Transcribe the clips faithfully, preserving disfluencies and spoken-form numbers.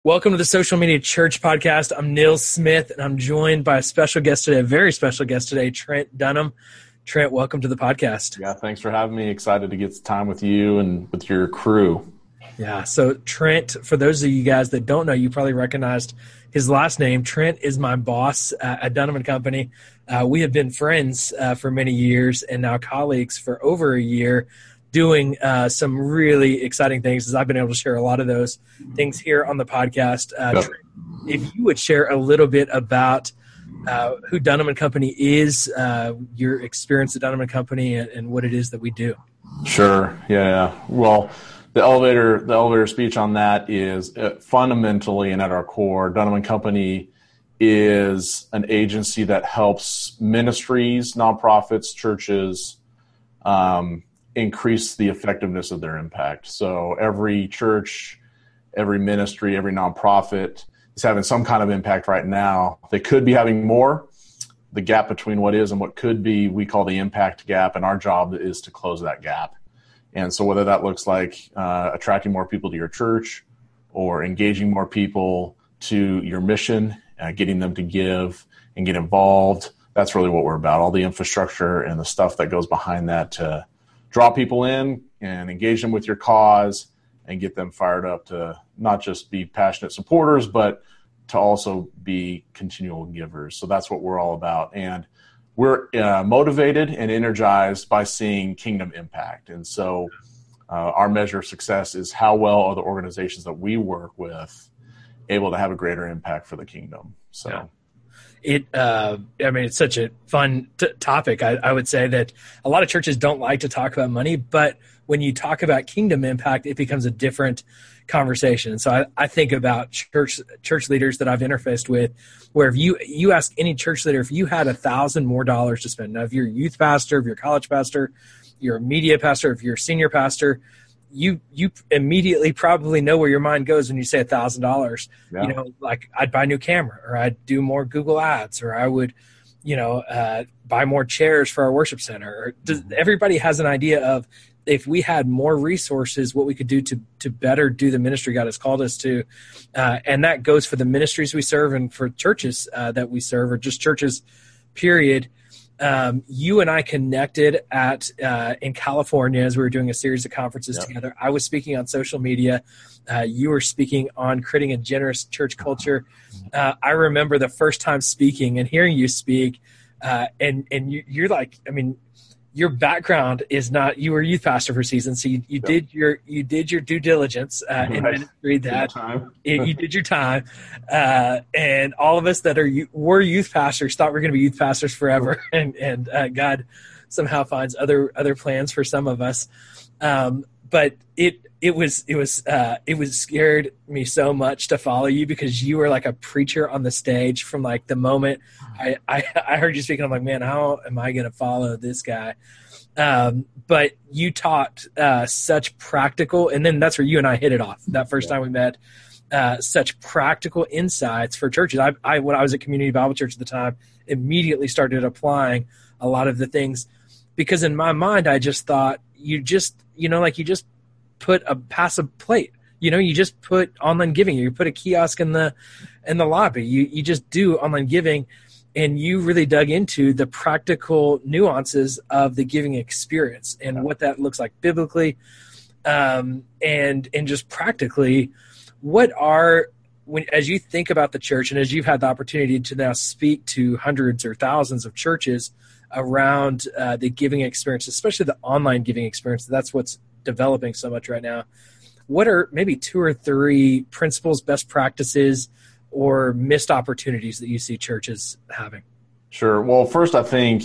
Welcome to the Social Media Church Podcast. I'm Neil Smith, and I'm joined by a special guest today, a very special guest today, Trent Dunham. Trent, welcome to the podcast. Yeah, thanks for having me. Excited to get time with you and with your crew. Yeah, so Trent, for those of you guys that don't know, you probably recognized his last name. Trent is my boss uh, at Dunham and Company. Uh, we have been friends uh, for many years and now colleagues for over a year, doing uh, some really exciting things, as I've been able to share a lot of those things here on the podcast. Uh, Yep. Trent, if you would share a little bit about uh, who Dunham and Company is, uh, your experience at Dunham and Company, and, and what it is that we do. Sure. Yeah. yeah. Well, the elevator, the elevator speech on that is uh, fundamentally and at our core, Dunham and Company is an agency that helps ministries, nonprofits, churches, um, increase the effectiveness of their impact. So every church, every ministry, every nonprofit is having some kind of impact right now. They could be having more. The gap between what is and what could be, we call the impact gap, and our job is to close that gap. And so whether that looks like uh, attracting more people to your church or engaging more people to your mission, uh, getting them to give and get involved, that's really what we're about. All the infrastructure and the stuff that goes behind that to draw people in and engage them with your cause and get them fired up to not just be passionate supporters, but to also be continual givers. So that's what we're all about. And we're uh, motivated and energized by seeing kingdom impact. And so uh, our measure of success is how well are the organizations that we work with able to have a greater impact for the kingdom. So. Yeah. It, uh, I mean, it's such a fun t- topic. I, I would say that a lot of churches don't like to talk about money, but when you talk about kingdom impact, it becomes a different conversation. So I, I think about church church leaders that I've interfaced with, where if you you ask any church leader, if you had a thousand more dollars to spend, now if you're a youth pastor, if you're a college pastor, you're a media pastor, if you're a senior pastor, you you immediately probably know where your mind goes when you say a thousand dollars. You know, like I'd buy a new camera, or I'd do more Google ads, or I would, you know, uh, buy more chairs for our worship center. Or does, everybody has an idea of, if we had more resources, what we could do to to better do the ministry God has called us to. Uh, and that goes for the ministries we serve and for churches uh, that we serve, or just churches, period. Um, you and I connected at uh, in California as we were doing a series of conferences yep. together. I was speaking on social media. Uh, you were speaking on creating a generous church culture. Uh, I remember the first time speaking and hearing you speak, uh, and and you, you're like, I mean, your background is not. You were a youth pastor for a season, so you, you yep. did your you did your due diligence uh, in right. ministry. That it, you did your time, uh, and all of us that are were youth pastors thought we we're going to be youth pastors forever, and and uh, God somehow finds other other plans for some of us. Um, but it it was it was uh, it was scared me so much to follow you, because you were like a preacher on the stage from like the moment I I, I heard you speaking. I'm like, man, how am I going to follow this guy? Um, but you taught uh, such practical, and then that's where you and I hit it off that first yeah. time we met. Uh, such practical insights for churches. I, I when I was at Community Bible Church at the time, immediately started applying a lot of the things, because in my mind I just thought you just you know like you just put a passive plate. You know, you just put online giving. You put a kiosk in the in the lobby. You you just do online giving, and you really dug into the practical nuances of the giving experience and yeah. what that looks like biblically, um, and and just practically. What are, when as you think about the church, and as you've had the opportunity to now speak to hundreds or thousands of churches around uh, the giving experience, especially the online giving experience, that's what's developing so much right now. What are maybe two or three principles, best practices, or missed opportunities that you see churches having? Sure. Well, first, I think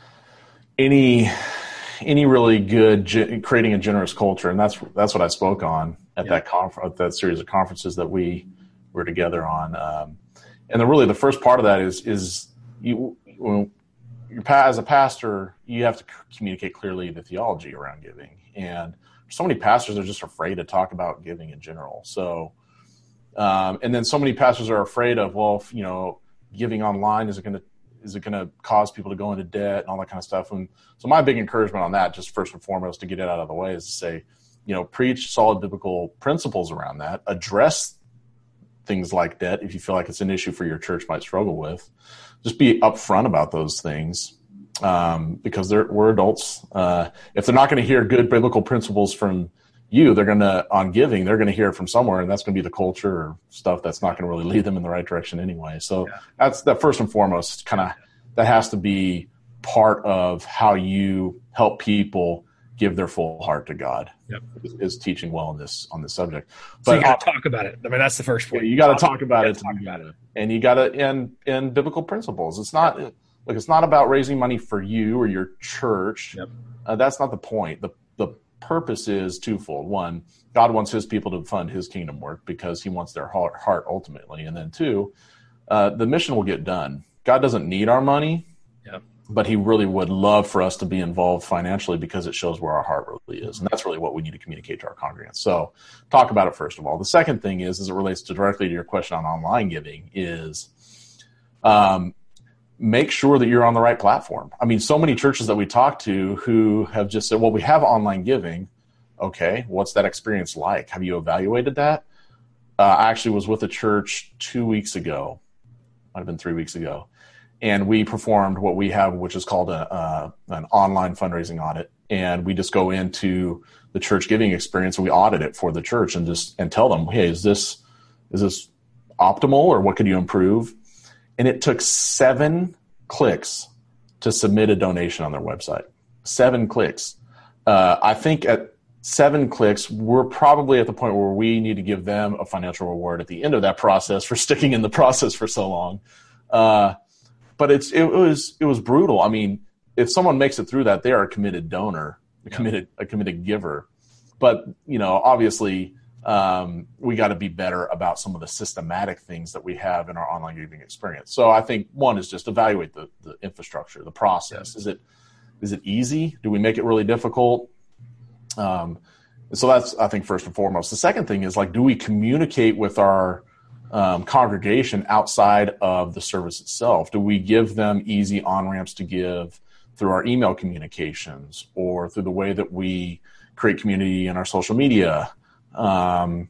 any any really good ge- creating a generous culture, and that's that's what I spoke on at yeah. that conf- at that series of conferences that we were together on. Um, and then really the first part of that is is you when you're as a pastor, you have to communicate clearly the theology around giving. And so many pastors are just afraid to talk about giving in general. So, um, and then so many pastors are afraid of, well, if, you know, giving online, is it going to is it going to cause people to go into debt and all that kind of stuff? And so my big encouragement on that, just first and foremost, to get it out of the way, is to say, you know, preach solid biblical principles around that, address things like debt, if you feel like it's an issue for your church might struggle with, just be upfront about those things. Um, because they're, we're adults. Uh, if they're not going to hear good biblical principles from you, they're going to, on giving, they're going to hear it from somewhere, and that's going to be the culture or stuff that's not going to really lead them in the right direction anyway. So yeah. that's that first and foremost, kind of, that has to be part of how you help people give their full heart to God. Yep. is, is teaching well on this, on this subject. But so you got to talk about it. I mean, that's the first point. Yeah, you got to talk about it. Talk about it. And you got to, and, and biblical principles. It's not, yeah. Look, it's not about raising money for you or your church. Yep. Uh, that's not the point. The the purpose is twofold. One, God wants his people to fund his kingdom work because he wants their heart, heart ultimately. And then two, uh, the mission will get done. God doesn't need our money, yep. but he really would love for us to be involved financially because it shows where our heart really is. And that's really what we need to communicate to our congregants. So talk about it first of all. The second thing is, as it relates to directly to your question on online giving, is um, make sure that you're on the right platform. I mean, so many churches that we talk to who have just said, well, we have online giving. Okay, what's that experience like? Have you evaluated that? Uh, I actually was with a church two weeks ago, might have been three weeks ago, and we performed what we have, which is called a, uh, an online fundraising audit. And we just go into the church giving experience and we audit it for the church and just and tell them, hey, is this is this optimal, or what could you improve? And it took seven clicks to submit a donation on their website. Seven clicks. Uh, I think at seven clicks, we're probably at the point where we need to give them a financial reward at the end of that process for sticking in the process for so long. Uh, but it's it was it was brutal. I mean, if someone makes it through that, they are a committed donor, a yeah. committed a committed giver. But you know, obviously. Um, we got to be better about some of the systematic things that we have in our online giving experience. So I think one is just evaluate the, the infrastructure, the process. Is it is it easy? Do we make it really difficult? Um, so that's, I think, first and foremost. The second thing is, like, do we communicate with our um, congregation outside of the service itself? Do we give them easy on-ramps to give through our email communications or through the way that we create community in our social media? Um,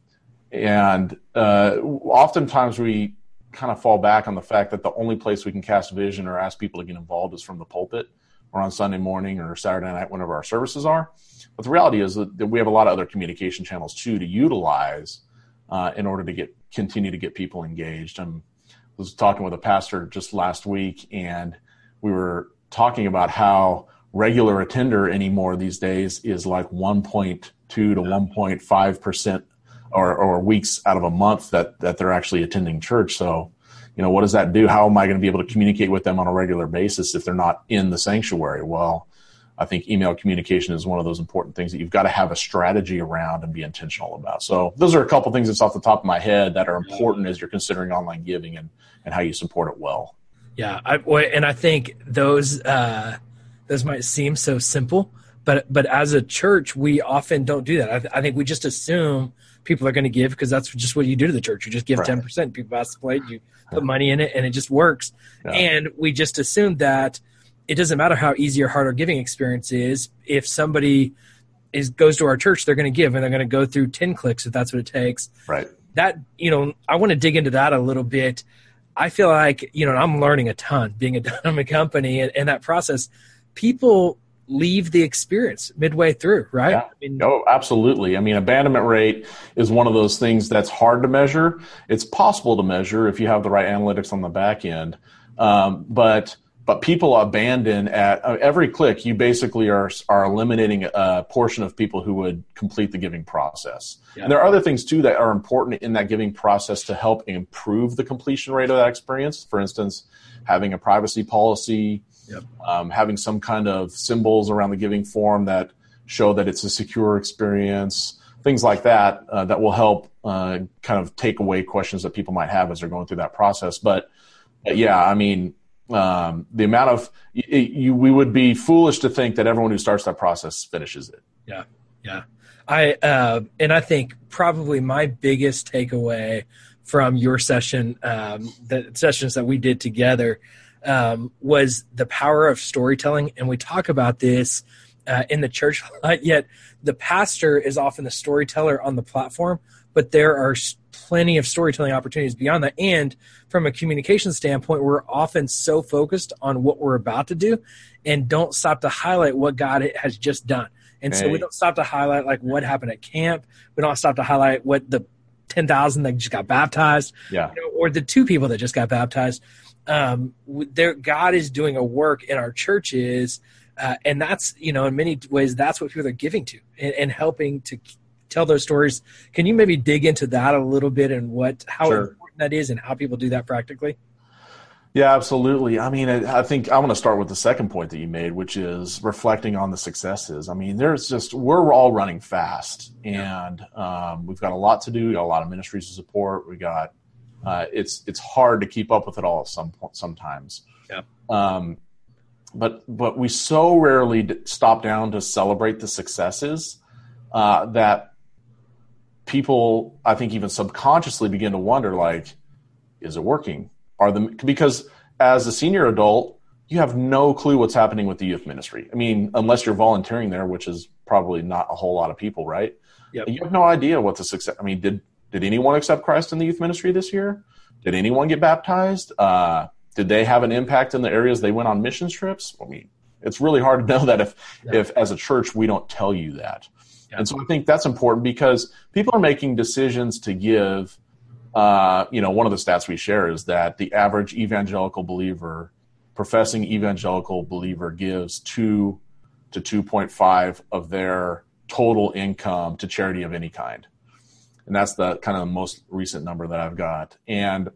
and, uh, oftentimes we kind of fall back on the fact that the only place we can cast vision or ask people to get involved is from the pulpit or on Sunday morning or Saturday night, whenever our services are. But the reality is that, that we have a lot of other communication channels too, to utilize, uh, in order to get, continue to get people engaged. I was talking with a pastor just last week, and we were talking about how regular attender anymore these days is like one point two to one point five percent or, or weeks out of a month that, that they're actually attending church. So, you know, what does that do? How am I going to be able to communicate with them on a regular basis if they're not in the sanctuary? Well, I think email communication is one of those important things that you've got to have a strategy around and be intentional about. So those are a couple things that's off the top of my head that are important as you're considering online giving and, and how you support it well. Yeah. I, and I think those, uh, those might seem so simple, But but as a church, we often don't do that. I, th- I think we just assume people are going to give because that's just what you do to the church. You just give right. ten percent. People pass the plate, you put money in it, and it just works. Yeah. And we just assume that it doesn't matter how easy or hard our giving experience is. If somebody is goes to our church, they're going to give, and they're going to go through ten clicks if that's what it takes. Right. That, you know, I want to dig into that a little bit. I feel like, you know, I'm learning a ton being a Dunham company, and, and that process. People leave the experience midway through, right? Yeah. I mean, oh, absolutely. I mean, abandonment rate is one of those things that's hard to measure. It's possible to measure if you have the right analytics on the back end. Um, but but people abandon at uh, every click. You basically are are eliminating a portion of people who would complete the giving process. Yeah. And there are other things too that are important in that giving process to help improve the completion rate of that experience. For instance, having a privacy policy. Yep. Um, having some kind of symbols around the giving form that show that it's a secure experience, things like that, uh, that will help uh, kind of take away questions that people might have as they're going through that process. But, but yeah, I mean, um, the amount of you, you, we would be foolish to think that everyone who starts that process finishes it. Yeah, yeah. I uh, and I think probably my biggest takeaway from your session, um, the sessions that we did together. Um, was the power of storytelling. And we talk about this uh, in the church a lot, yet the pastor is often the storyteller on the platform, but there are plenty of storytelling opportunities beyond that. And from a communication standpoint, we're often so focused on what we're about to do and don't stop to highlight what God has just done. And hey. So we don't stop to highlight like what happened at camp. We don't stop to highlight what the ten thousand that just got baptized, yeah. you know, or the two people that just got baptized. Um, there, God is doing a work in our churches, uh, and that's, you know, in many ways, that's what people are giving to and, and helping to tell those stories. Can you maybe dig into that a little bit and what, how sure. important that is and how people do that practically? Yeah, absolutely. I mean, I think I want to start with the second point that you made, which is reflecting on the successes. I mean, there's just, we're all running fast, and um, we've got a lot to do. We got a lot of ministries to support. We got, uh, it's it's hard to keep up with it all at some point sometimes. Yeah. Um, but but we so rarely stop down to celebrate the successes uh, that people, I think, even subconsciously begin to wonder, like, is it working? Are the because as a senior adult, you have no clue what's happening with the youth ministry. I mean, unless you're volunteering there, which is probably not a whole lot of people, right? Yep. You have no idea what the success. I mean, did did anyone accept Christ in the youth ministry this year? Did anyone get baptized? Uh, did they have an impact in the areas they went on mission trips? I mean, it's really hard to know that if yeah. if as a church we don't tell you that. Yeah. And so I think that's important because people are making decisions to give. Uh, you know, one of the stats we share is that the average evangelical believer, professing evangelical believer, gives two to two point five of their total income to charity of any kind. And that's the kind of the most recent number that I've got. And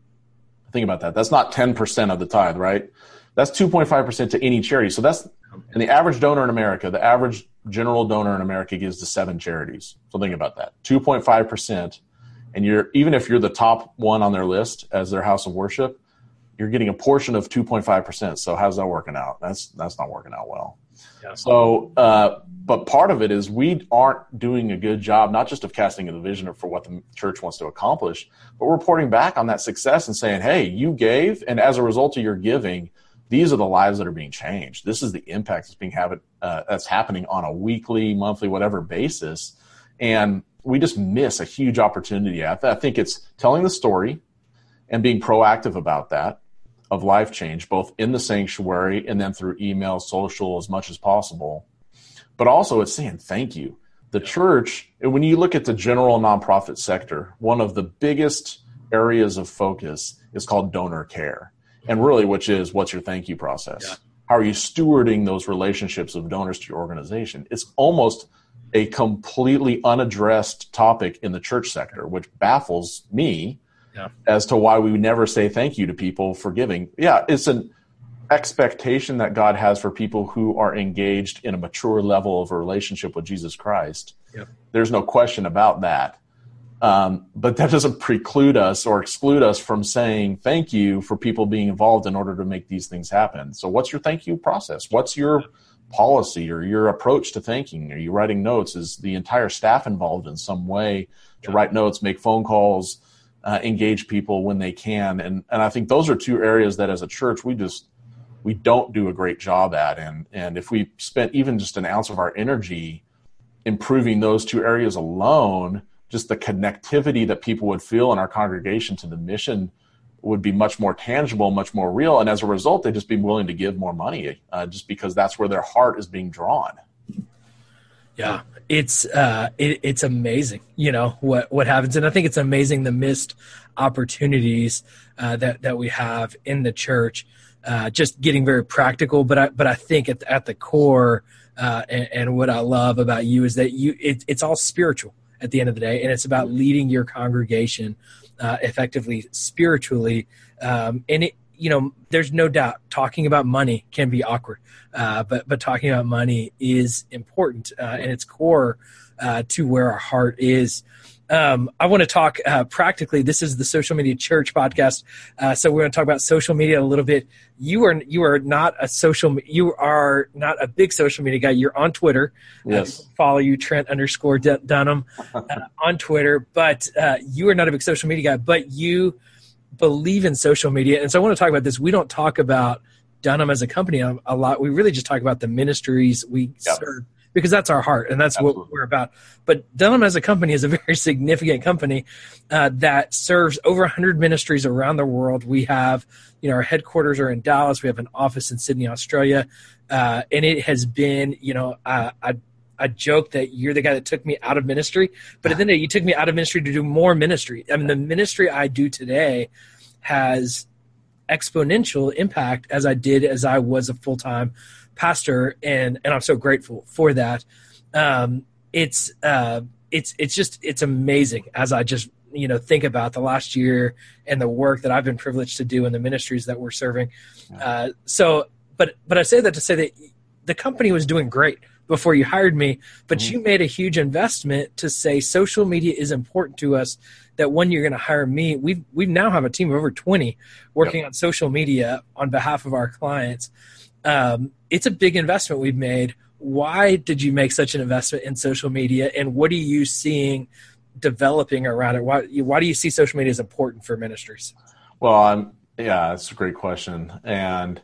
think about that. That's not ten percent of the tithe, right? That's two point five percent to any charity. So that's, and the average donor in America, the average general donor in America gives to seven charities. So think about that. two point five percent. And you're, even if you're the top one on their list as their house of worship, you're getting a portion of two point five percent. So how's that working out? That's that's not working out well. Yeah. So, uh, but part of it is we aren't doing a good job, not just of casting a vision for what the church wants to accomplish, but reporting back on that success and saying, hey, you gave, and as a result of your giving, these are the lives that are being changed. This is the impact that's being have, uh, that's happening on a weekly, monthly, whatever basis. And we just miss a huge opportunity. I, th- I think it's telling the story and being proactive about that of life change, both in the sanctuary and then through email, social, as much as possible. But also it's saying thank you. The church, when you look at the general nonprofit sector, one of the biggest areas of focus is called donor care. And really, which is, what's your thank you process? Yeah. How are you stewarding those relationships of donors to your organization? It's almost a completely unaddressed topic in the church sector, which baffles me yeah. as to why we never say thank you to people for giving. Yeah, it's an expectation that God has for people who are engaged in a mature level of a relationship with Jesus Christ. Yeah. There's no question about that. Um, but that doesn't preclude us or exclude us from saying thank you for people being involved in order to make these things happen. So what's your thank you process? What's your policy or your approach to thanking? Are you writing notes? Is the entire staff involved in some way to yeah. write notes, make phone calls, uh, engage people when they can? And and I think those are two areas that as a church we just we don't do a great job at. And and if we spent even just an ounce of our energy improving those two areas alone, just the connectivity that people would feel in our congregation to the mission would be much more tangible, much more real. And as a result, they'd just be willing to give more money uh, just because that's where their heart is being drawn. Yeah, it's uh, it, it's amazing, you know, what, what happens. And I think it's amazing the missed opportunities uh, that, that we have in the church, uh, just getting very practical. But I, but I think at, at the core uh, and, and what I love about you is that you it, it's all spiritual at the end of the day. And it's about leading your congregation Uh, effectively spiritually. Um, and it, you know, there's no doubt talking about money can be awkward, uh, but, but talking about money is important uh, and it's core uh, to where our heart is. Um, I want to talk uh, practically. This is the Social Media Church podcast. Uh, so we're going to talk about social media a little bit. You are, you are not a social, you are not a big social media guy. You're on Twitter. Yes. Uh, follow you, Trent underscore Dunham uh, on Twitter, but uh, you are not a big social media guy, but you believe in social media. And so I want to talk about this. We don't talk about Dunham as a company a, a lot. We really just talk about the ministries we yep. serve because that's our heart and that's Absolutely. What we're about. But Dunham as a company is a very significant company uh, that serves over one hundred ministries around the world. We have, you know, our headquarters are in Dallas. We have an office in Sydney, Australia. Uh, and it has been, you know, uh, I, I joke that you're the guy that took me out of ministry, but at the end of the day, you took me out of ministry to do more ministry. I mean, the ministry I do today has exponential impact as I did as I was a full-time pastor, and and I'm so grateful for that. Um, it's uh, it's it's just it's amazing as I just you know think about the last year and the work that I've been privileged to do in the ministries that we're serving. Uh, so, but but I say that to say that the company was doing great before you hired me, but mm-hmm. you made a huge investment to say social media is important to us. That when you're going to hire me, we've we now have a team of over twenty working yep. on social media on behalf of our clients. Um, it's a big investment we've made. Why did you make such an investment in social media, and what are you seeing developing around it? Why why do you see social media as important for ministries? Well, I'm, yeah, that's a great question, and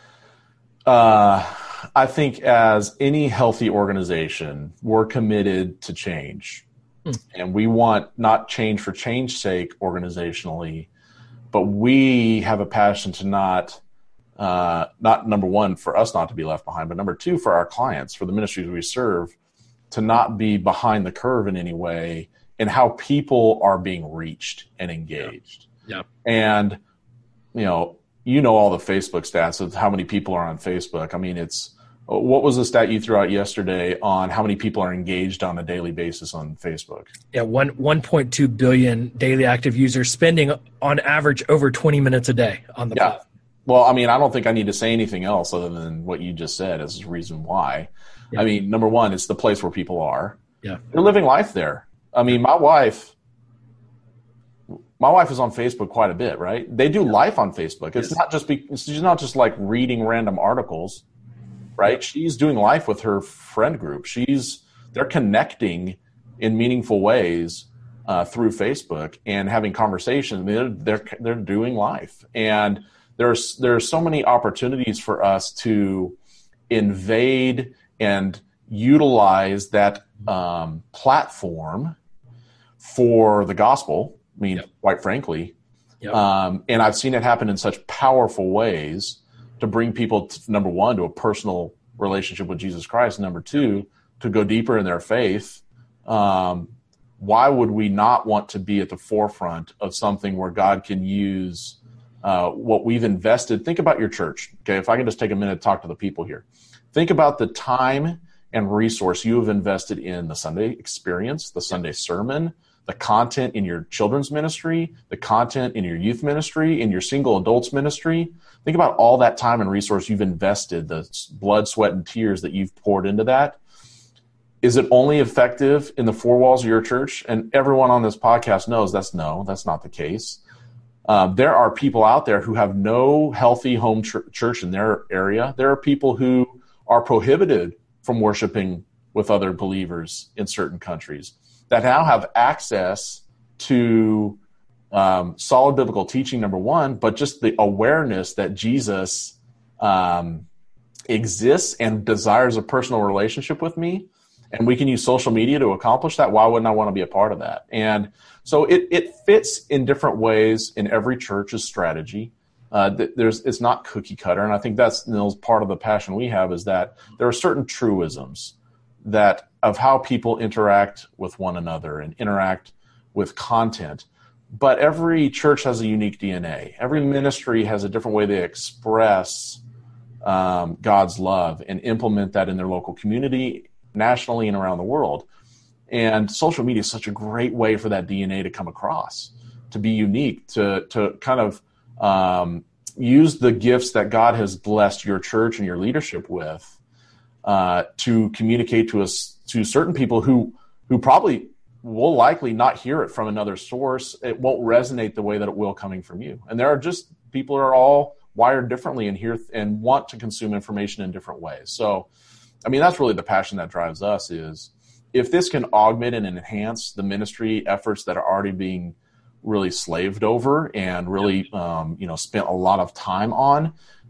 uh, I think as any healthy organization, we're committed to change. And we want not change for change's sake organizationally, but we have a passion to not, uh, not number one, for us not to be left behind, but number two, for our clients, for the ministries we serve, to not be behind the curve in any way in how people are being reached and engaged. Yeah. yeah. And, you know, you know all the Facebook stats of how many people are on Facebook. I mean, it's, what was the stat you threw out yesterday on how many people are engaged on a daily basis on Facebook? Yeah, one one point two billion daily active users spending on average over twenty minutes a day on the yeah. platform. Well, I mean, I don't think I need to say anything else other than what you just said as the reason why. Yeah. I mean, number one, it's the place where people are. Yeah, they're living life there. I mean, my wife, my wife is on Facebook quite a bit, right? They do yeah. life on Facebook. It's yes. not just be, it's not just like reading random articles. Right? She's doing life with her friend group. She's they're connecting in meaningful ways uh, through Facebook and having conversations. They're they're they're doing life, and there's there's so many opportunities for us to invade and utilize that um, platform for the gospel. I mean, yep. quite frankly, yep. um, and I've seen it happen in such powerful ways. To bring people, to, number one, to a personal relationship with Jesus Christ. Number two, to go deeper in their faith. Um, why would we not want to be at the forefront of something where God can use uh, what we've invested? Think about your church. Okay, if I can just take a minute to talk to the people here. Think about the time and resource you have invested in the Sunday experience, the Sunday sermon, the content in your children's ministry, the content in your youth ministry, in your single adults ministry. Think about all that time and resource you've invested, the blood, sweat, and tears that you've poured into that. Is it only effective in the four walls of your church? And everyone on this podcast knows that's no, that's not the case. Uh, there are people out there who have no healthy home ch- church in their area. There are people who are prohibited from worshiping with other believers in certain countries that now have access to um, solid biblical teaching, number one, but just the awareness that Jesus um, exists and desires a personal relationship with me, and we can use social media to accomplish that. Why wouldn't I want to be a part of that? And so it, it fits in different ways in every church's strategy. Uh, there's it's not cookie cutter, and I think that's Nils, part of the passion we have is that there are certain truisms that of how people interact with one another and interact with content. But every church has a unique D N A. Every ministry has a different way they express um, God's love and implement that in their local community, nationally, and around the world. And social media is such a great way for that D N A to come across, to be unique, to to kind of um, use the gifts that God has blessed your church and your leadership with uh, to communicate to us, to certain people who who probably will likely not hear it from another source. It won't resonate the way that it will coming from you. And there are just people who are all wired differently and hear and want to consume information in different ways. So, I mean, that's really the passion that drives us is if this can augment and enhance the ministry efforts that are already being really slaved over and really, um, you know, spent a lot of time on,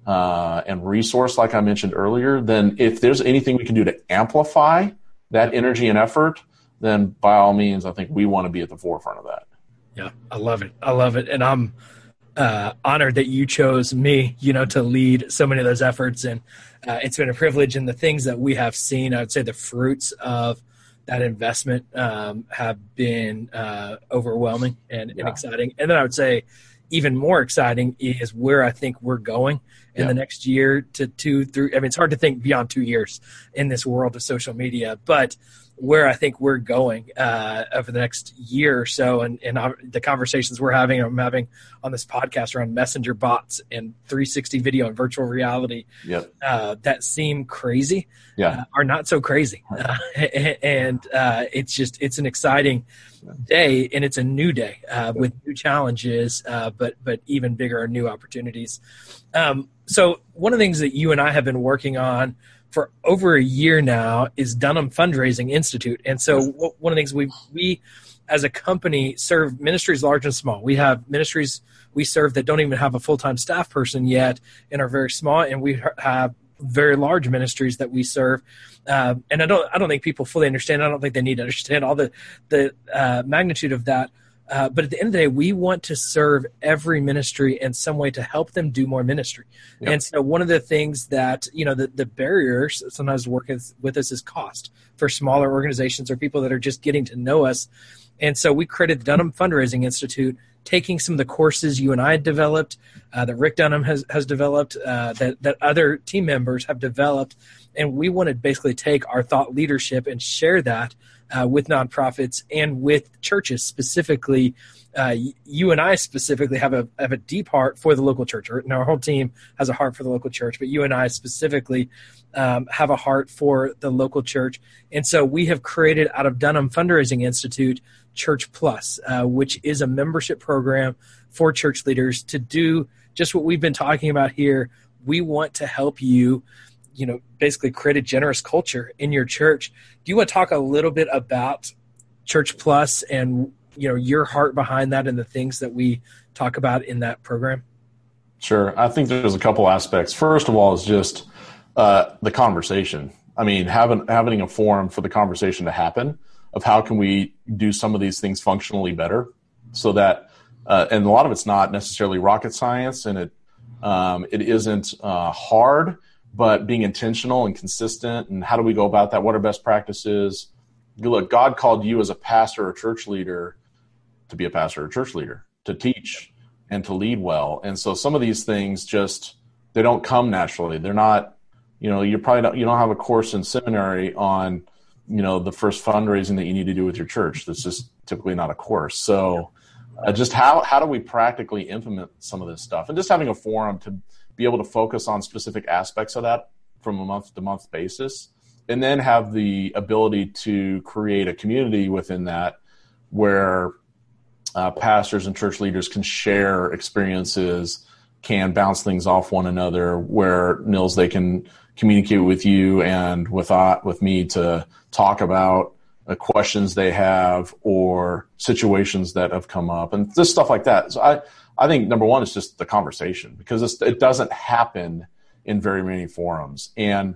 uh, and resource, like I mentioned earlier, then if there's anything we can do to amplify that energy and effort, then by all means, I think we want to be at the forefront of that. Yeah, I love it. I love it. And I'm uh, honored that you chose me, you know, to lead so many of those efforts. And uh, it's been a privilege. And the things that we have seen, I would say the fruits of that investment um, have been uh, overwhelming and, yeah. and exciting. And then I would say even more exciting is where I think we're going in yeah. the next year to two, three. I mean, it's hard to think beyond two years in this world of social media, but where I think we're going uh, over the next year or so, and, and the conversations we're having, I'm having on this podcast around messenger bots and three sixty video and virtual reality yep. uh, that seem crazy yeah. uh, are not so crazy. Uh, and uh, it's just, it's an exciting day, and it's a new day uh, with new challenges, uh, but but even bigger new opportunities. Um, so one of the things that you and I have been working on for over a year now is Dunham Fundraising Institute. And so one of the things we, we as a company serve ministries large and small. We have ministries we serve that don't even have a full-time staff person yet and are very small. And we have very large ministries that we serve. Uh, and I don't, I don't think people fully understand. I don't think they need to understand all the, the uh, magnitude of that. Uh, but at the end of the day, we want to serve every ministry in some way to help them do more ministry. Yep. And so one of the things that, you know, the, the barriers sometimes working with us is cost for smaller organizations or people that are just getting to know us. And so we created the Dunham Fundraising Institute, taking some of the courses you and I had developed, uh, that Rick Dunham has, has developed, uh, that, that other team members have developed. And we want to basically take our thought leadership and share that Uh, with nonprofits and with churches specifically. Uh, you and I specifically have a have a deep heart for the local church. And our whole team has a heart for the local church, but you and I specifically um, have a heart for the local church. And so we have created out of Dunham Fundraising Institute Church Plus, uh, which is a membership program for church leaders to do just what we've been talking about here. We want to help you you know, basically create a generous culture in your church. Do you want to talk a little bit about Church Plus and, you know, your heart behind that and the things that we talk about in that program? Sure. I think there's a couple aspects. First of all is just uh, the conversation. I mean, having, having a forum for the conversation to happen of how can we do some of these things functionally better so that, uh, and a lot of it's not necessarily rocket science and it, um, it isn't uh, hard, but being intentional and consistent, and how do we go about that? What are best practices? Look, God called you as a pastor or church leader to be a pastor or church leader, to teach and to lead well. And so some of these things just, they don't come naturally. They're not, you know, you probably don't, you don't have a course in seminary on, you know, the first fundraising that you need to do with your church. That's just typically not a course. So uh, just how, how do we practically implement some of this stuff? And just having a forum to be able to focus on specific aspects of that from a month-to-month basis, and then have the ability to create a community within that where uh, pastors and church leaders can share experiences, can bounce things off one another, where, Nils, they can communicate with you and with, uh, with me to talk about uh, questions they have or situations that have come up and just stuff like that. So I, I think number one is just the conversation, because it's, it doesn't happen in very many forums. And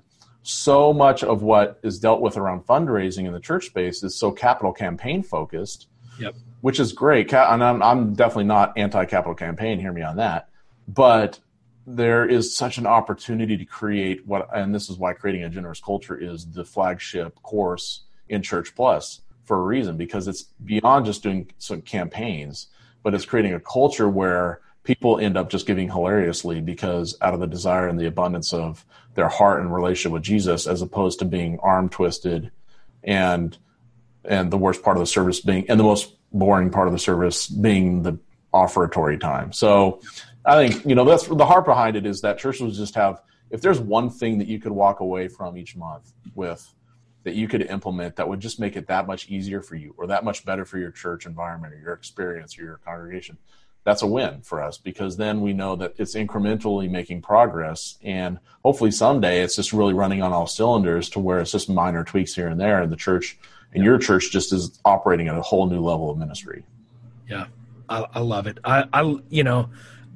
so much of what is dealt with around fundraising in the church space is so capital campaign focused, yep. which is great. And I'm, I'm definitely not anti-capital campaign, hear me on that. But there is such an opportunity to create what, and this is why creating a generous culture is the flagship course in Church Plus for a reason, because it's beyond just doing some campaigns, but it's creating a culture where people end up just giving hilariously because out of the desire and the abundance of their heart and relationship with Jesus, as opposed to being arm twisted and and the worst part of the service being, and the most boring part of the service being the offertory time. So I think, you know, that's the heart behind it, is that churches would just have, if there's one thing that you could walk away from each month with that you could implement that would just make it that much easier for you or that much better for your church environment or your experience or your congregation, that's a win for us, because then we know that it's incrementally making progress, and hopefully someday it's just really running on all cylinders to where it's just minor tweaks here and there, and the church and your church just is operating at a whole new level of ministry. Yeah, I, I love it. I, I, you know,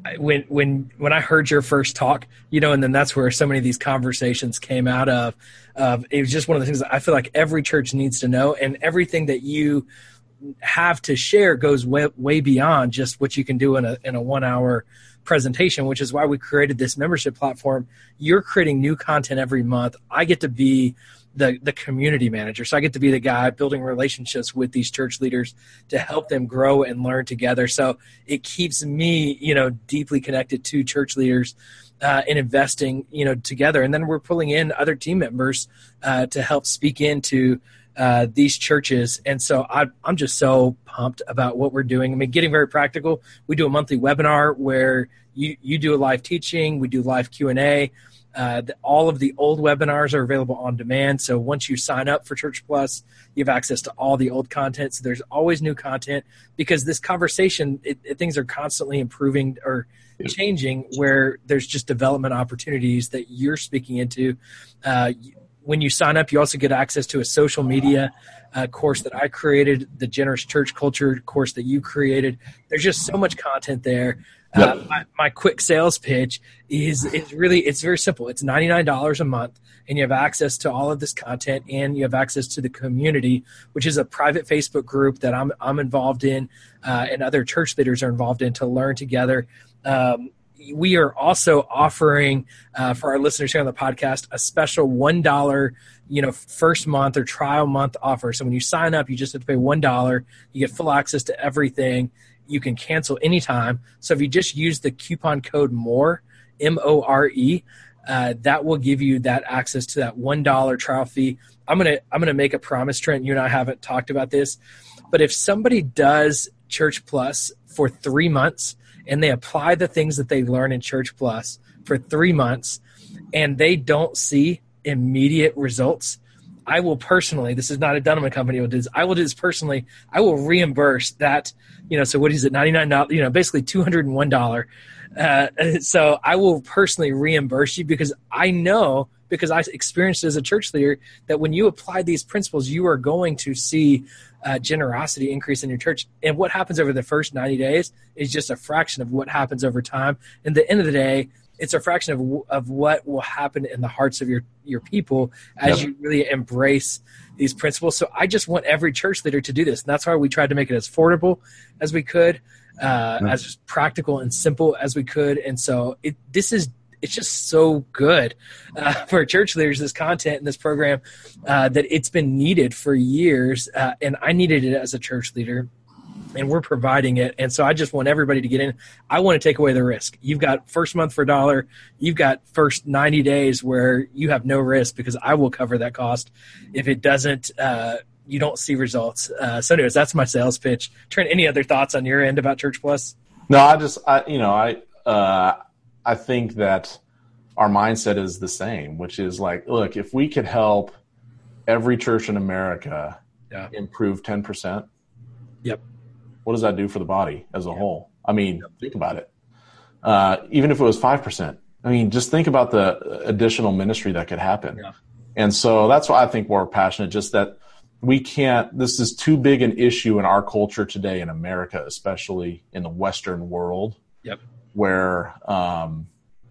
when when when I heard your first talk, you know, and then that's where so many of these conversations came out of. Of it was just one of the things that I feel like every church needs to know, and everything that you have to share goes way, way beyond just what you can do in a in a one hour presentation, which is why we created this membership platform. You're creating new content every month. I get to be the the community manager. So I get to be the guy building relationships with these church leaders to help them grow and learn together. So it keeps me, you know, deeply connected to church leaders uh, and investing, you know, together. And then we're pulling in other team members uh, to help speak into uh, these churches. And so I, I'm just so pumped about what we're doing. I mean, getting very practical. We do a monthly webinar where you, you do a live teaching. We do live Q and A. Uh, the, all of the old webinars are available on demand. So once you sign up for Church Plus, you have access to all the old content. So there's always new content because this conversation, it, it, things are constantly improving or changing where there's just development opportunities that you're speaking into. Uh, when you sign up, you also get access to a social media uh, course that I created, the Generous Church Culture course that you created. There's just so much content there. Yep. Uh, my, my quick sales pitch is is really, it's very simple. It's ninety-nine dollars a month, and you have access to all of this content, and you have access to the community, which is a private Facebook group that I'm I'm involved in, uh, and other church leaders are involved in to learn together. Um, we are also offering uh, for our listeners here on the podcast a special one dollar, you know, first month or trial month offer. So when you sign up, you just have to pay one dollar. You get full access to everything. You can cancel anytime. So if you just use the coupon code MORE, M O R E, uh, that will give you that access to that one dollar trial fee. I'm gonna I'm gonna make a promise, Trent. You and I haven't talked about this, but if somebody does Church Plus for three months and they apply the things that they learn in Church Plus for three months and they don't see immediate results, I will personally, this is not a Dunham and Company, will do this, I will do this personally, I will reimburse that, you know, so what is it, ninety-nine dollars, you know, basically two hundred one dollars. Uh, so I will personally reimburse you because I know, because I experienced as a church leader, that when you apply these principles, you are going to see uh, generosity increase in your church. And what happens over the first ninety days is just a fraction of what happens over time. And at the end of the day, it's a fraction of of what will happen in the hearts of your, your people as yep. you really embrace these principles. So I just want every church leader to do this. And that's why we tried to make it as affordable as we could, uh, yep. as practical and simple as we could. And so it, this is, it's just so good uh, for church leaders, this content and this program, uh, that it's been needed for years. Uh, and I needed it as a church leader. And we're providing it. And so I just want everybody to get in. I want to take away the risk. You've got first month for a dollar. You've got first ninety days where you have no risk because I will cover that cost. If it doesn't, uh, you don't see results. Uh, so anyways, that's my sales pitch. Trent, any other thoughts on your end about Church Plus? No, I just, I, you know, I, uh, I think that our mindset is the same, which is like, look, if we could help every church in America yeah. improve ten percent. Yep. What does that do for the body as a yeah. whole? I mean, yep. think about it. Uh, even if it was five percent, I mean, just think about the additional ministry that could happen. Yeah. And so that's why I think we're passionate, just that we can't, this is too big an issue in our culture today in America, especially in the Western world, yep. where um,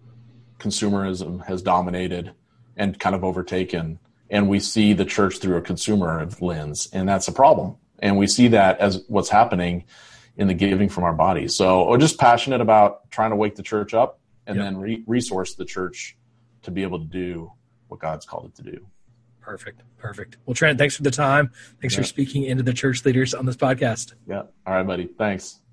consumerism has dominated and kind of overtaken. And we see the church through a consumer lens, and that's a problem. And we see that as what's happening in the giving from our bodies. So we're just passionate about trying to wake the church up and yep. then re- resource the church to be able to do what God's called it to do. Perfect. Perfect. Well, Trent, thanks for the time. Thanks yeah. for speaking into the church leaders on this podcast. Yeah. All right, buddy. Thanks.